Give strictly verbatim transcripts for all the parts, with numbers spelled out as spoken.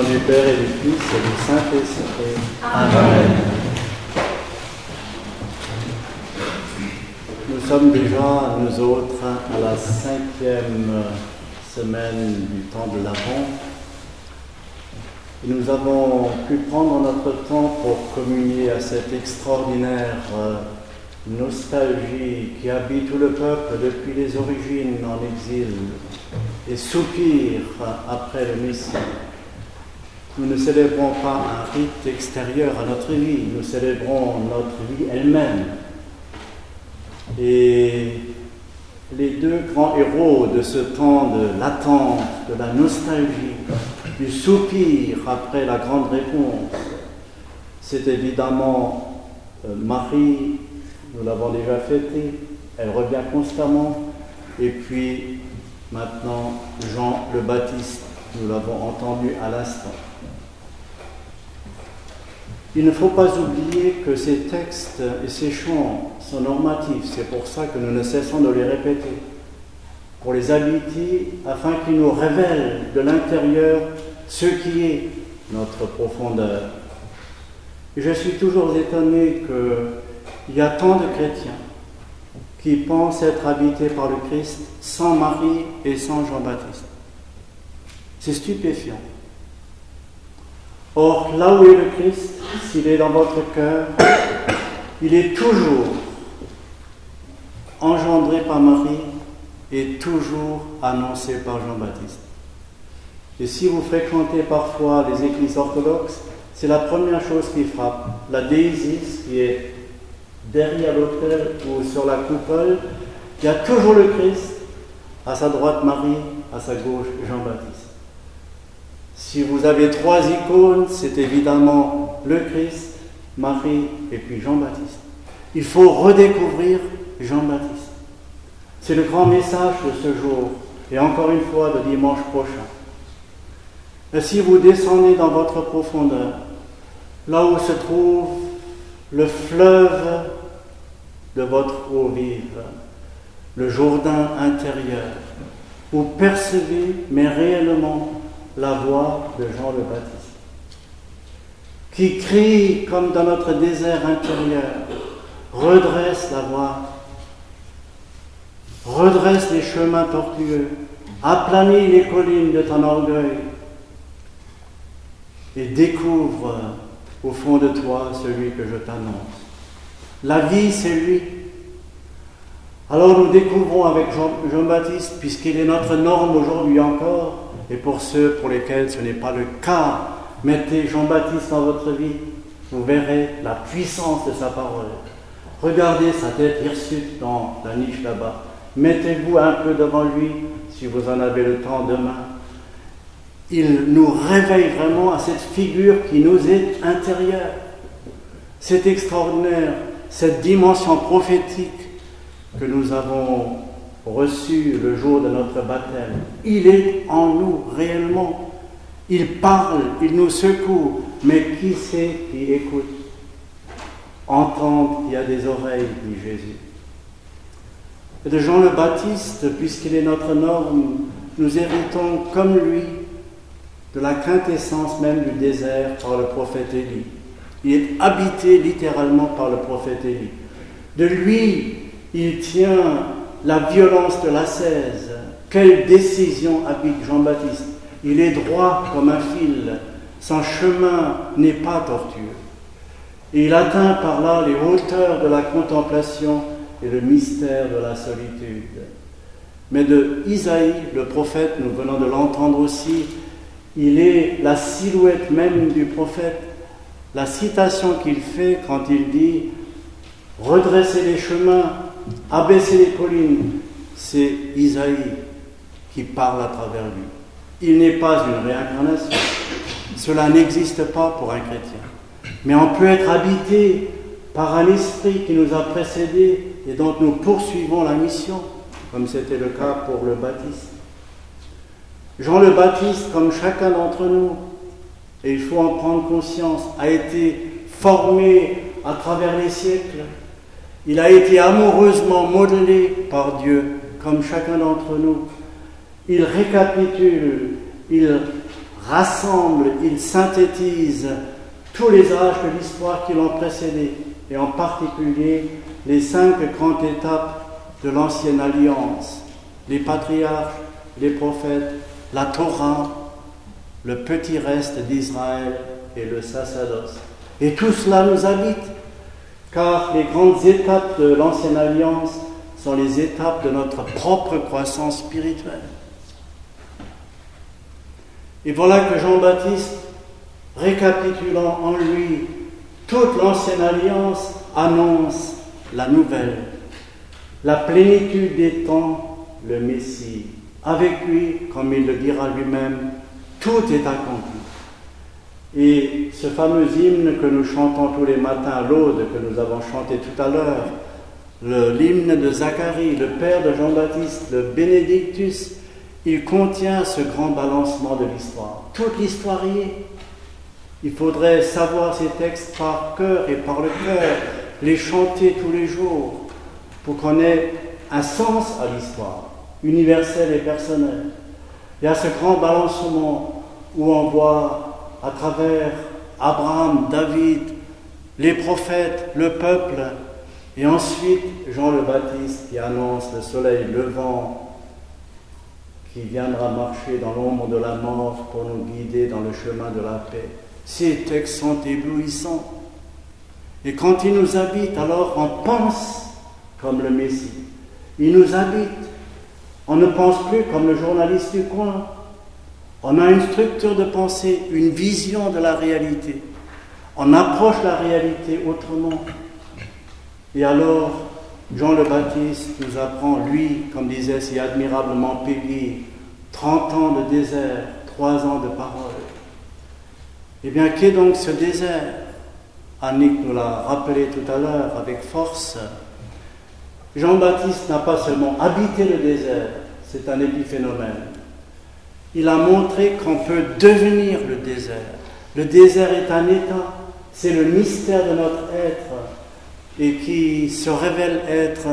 du Père et du Fils et du Saint-Esprit. Amen. Nous sommes déjà, nous autres, à la cinquième semaine du temps de l'Avent. Et nous avons pu prendre notre temps pour communier à cette extraordinaire nostalgie qui habite tout le peuple depuis les origines en exil et soupire après le Messie. Nous ne célébrons pas un rite extérieur à notre vie, nous célébrons notre vie elle-même. Et les deux grands héros de ce temps de l'attente, de la nostalgie, du soupir après la grande réponse, c'est évidemment euh, Marie, nous l'avons déjà fêtée, elle revient constamment, et puis maintenant Jean le Baptiste, nous l'avons entendu à l'instant. Il ne faut pas oublier que ces textes et ces chants sont normatifs, c'est pour ça que nous ne cessons de les répéter, pour les habiter, afin qu'ils nous révèlent de l'intérieur ce qui est notre profondeur. Et je suis toujours étonné qu'il y a tant de chrétiens qui pensent être habités par le Christ sans Marie et sans Jean-Baptiste. C'est stupéfiant. Or, là où est le Christ, s'il est dans votre cœur, il est toujours engendré par Marie et toujours annoncé par Jean-Baptiste. Et si vous fréquentez parfois les églises orthodoxes, c'est la première chose qui frappe. La déisis qui est derrière l'autel ou sur la coupole, il y a toujours le Christ, à sa droite Marie, à sa gauche Jean-Baptiste. Si vous avez trois icônes, c'est évidemment le Christ, Marie et puis Jean-Baptiste. Il faut redécouvrir Jean-Baptiste. C'est le grand message de ce jour, et encore une fois de dimanche prochain. Et si vous descendez dans votre profondeur, là où se trouve le fleuve de votre eau vive, le Jourdain intérieur, vous percevez, mais réellement, la voix de Jean le Baptiste, qui crie comme dans notre désert intérieur, redresse la voie, redresse les chemins tortueux, aplanis les collines de ton orgueil, et découvre au fond de toi celui que je t'annonce. La vie, c'est lui. Alors nous découvrons avec Jean, Jean-Baptiste, puisqu'il est notre norme aujourd'hui encore, et pour ceux pour lesquels ce n'est pas le cas, mettez Jean-Baptiste dans votre vie, vous verrez la puissance de sa parole. Regardez sa tête hirsute dans la niche là-bas. Mettez-vous un peu devant lui, si vous en avez le temps demain. Il nous réveille vraiment à cette figure qui nous est intérieure. C'est extraordinaire, cette dimension prophétique que nous avons reçue le jour de notre baptême. Il est en nous réellement. Il parle, il nous secoue, mais qui sait qui écoute? Entendre qu'il y a des oreilles, dit Jésus. Et de Jean le Baptiste, puisqu'il est notre norme, nous héritons comme lui de la quintessence même du désert par le prophète Élie. Il est habité littéralement par le prophète Élie. De lui, il tient la violence de l'ascèse. Quelle décision habite Jean-Baptiste? Il est droit comme un fil, son chemin n'est pas tortueux. Et il atteint par là les hauteurs de la contemplation et le mystère de la solitude. Mais de Isaïe, le prophète, nous venons de l'entendre aussi, il est la silhouette même du prophète. La citation qu'il fait quand il dit « redresser les chemins, abaisser les collines », c'est Isaïe qui parle à travers lui. Il n'est pas une réincarnation. Cela n'existe pas pour un chrétien. Mais on peut être habité par un esprit qui nous a précédés et dont nous poursuivons la mission, comme c'était le cas pour le Baptiste. Jean le Baptiste, comme chacun d'entre nous, et il faut en prendre conscience, a été formé à travers les siècles. Il a été amoureusement modelé par Dieu, comme chacun d'entre nous. Il récapitule, il rassemble, il synthétise tous les âges de l'histoire qui l'ont précédé, et en particulier les cinq grandes étapes de l'ancienne alliance, les patriarches, les prophètes, la Torah, le petit reste d'Israël et le sacerdoce. Et tout cela nous habite, car les grandes étapes de l'ancienne alliance sont les étapes de notre propre croissance spirituelle. Et voilà que Jean-Baptiste, récapitulant en lui toute l'ancienne alliance, annonce la nouvelle, la plénitude des temps, le Messie. Avec lui, comme il le dira lui-même, tout est accompli. Et ce fameux hymne que nous chantons tous les matins à l'Aude, que nous avons chanté tout à l'heure, le, l'hymne de Zacharie, le père de Jean-Baptiste, le Benedictus, il contient ce grand balancement de l'histoire. Toute l'histoire y est. Il faudrait savoir ces textes par cœur et par le cœur, les chanter tous les jours, pour qu'on ait un sens à l'histoire, universel et personnel. Il y a ce grand balancement où on voit à travers Abraham, David, les prophètes, le peuple, et ensuite Jean le Baptiste qui annonce le soleil levant, qui viendra marcher dans l'ombre de la mort pour nous guider dans le chemin de la paix. Ces textes sont éblouissants. Et quand ils nous habitent, alors on pense comme le Messie. Il nous habite. On ne pense plus comme le journaliste du coin. On a une structure de pensée, une vision de la réalité. On approche la réalité autrement. Et alors, Jean le Baptiste nous apprend, lui, comme disait si admirablement Peggy, trente ans de désert, trois ans de parole. Eh bien, qu'est donc ce désert? Annick nous l'a rappelé tout à l'heure avec force. Jean-Baptiste n'a pas seulement habité le désert, c'est un épiphénomène. Il a montré qu'on peut devenir le désert. Le désert est un état, c'est le mystère de notre être et qui se révèle être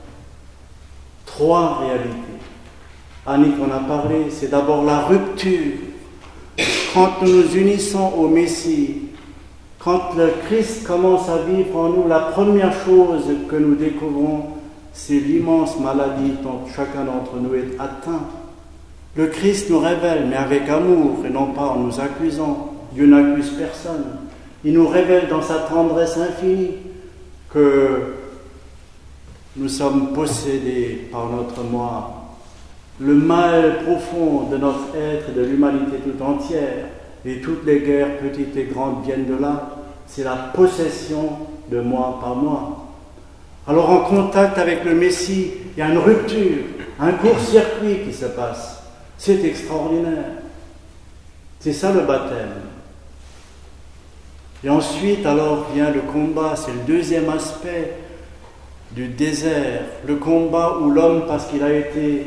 trois réalités. Annick en a parlé, c'est d'abord la rupture. Quand nous nous unissons au Messie, quand le Christ commence à vivre en nous, la première chose que nous découvrons, c'est l'immense maladie dont chacun d'entre nous est atteint. Le Christ nous révèle, mais avec amour et non pas en nous accusant. Dieu n'accuse personne. Il nous révèle dans sa tendresse infinie que nous sommes possédés par notre moi. Le mal profond de notre être et de l'humanité tout entière, et toutes les guerres petites et grandes viennent de là, c'est la possession de moi par moi. Alors en contact avec le Messie, il y a une rupture, un court-circuit qui se passe. C'est extraordinaire. C'est ça le baptême. Et ensuite, alors, vient le combat, c'est le deuxième aspect du désert. Le combat où l'homme, parce qu'il a été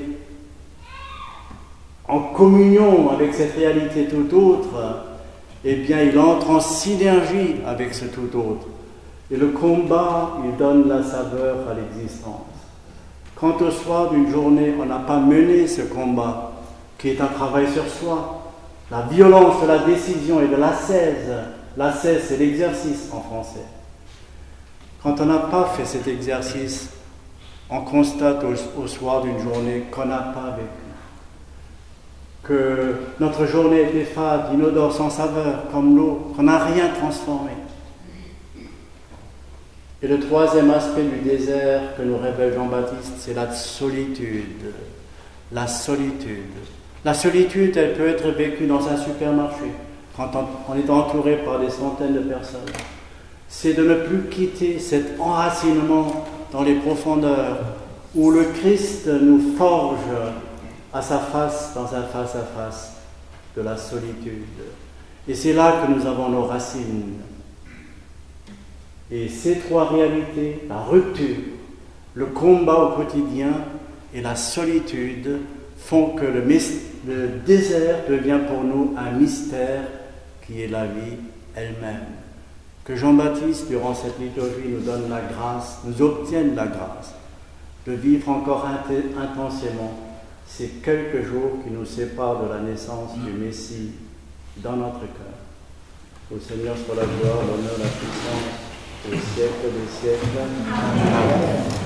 en communion avec cette réalité tout autre, eh bien, il entre en synergie avec ce tout autre. Et le combat, il donne la saveur à l'existence. Quand au soir d'une journée, on n'a pas mené ce combat, qui est un travail sur soi, la violence de la décision et de l'ascèse, l'ascèse c'est l'exercice en français. Quand on n'a pas fait cet exercice, on constate au, au soir d'une journée qu'on n'a pas vécu. Que notre journée était fade, inodore, sans saveur, comme l'eau, qu'on n'a rien transformé. Et le troisième aspect du désert que nous révèle Jean-Baptiste, c'est la solitude. La solitude. La solitude, elle peut être vécue dans un supermarché, quand on, on est entouré par des centaines de personnes. C'est de ne plus quitter cet enracinement dans les profondeurs, où le Christ nous forge à sa face, dans un face-à-face de la solitude. Et c'est là que nous avons nos racines. Et ces trois réalités, la rupture, le combat au quotidien et la solitude, font que le, le désert devient pour nous un mystère qui est la vie elle-même. Que Jean-Baptiste, durant cette liturgie, nous donne la grâce, nous obtienne la grâce de vivre encore intensément ces quelques jours qui nous séparent de la naissance du Messie dans notre cœur. Au Seigneur soit la gloire, l'honneur, la puissance, au siècle des siècles. Amen.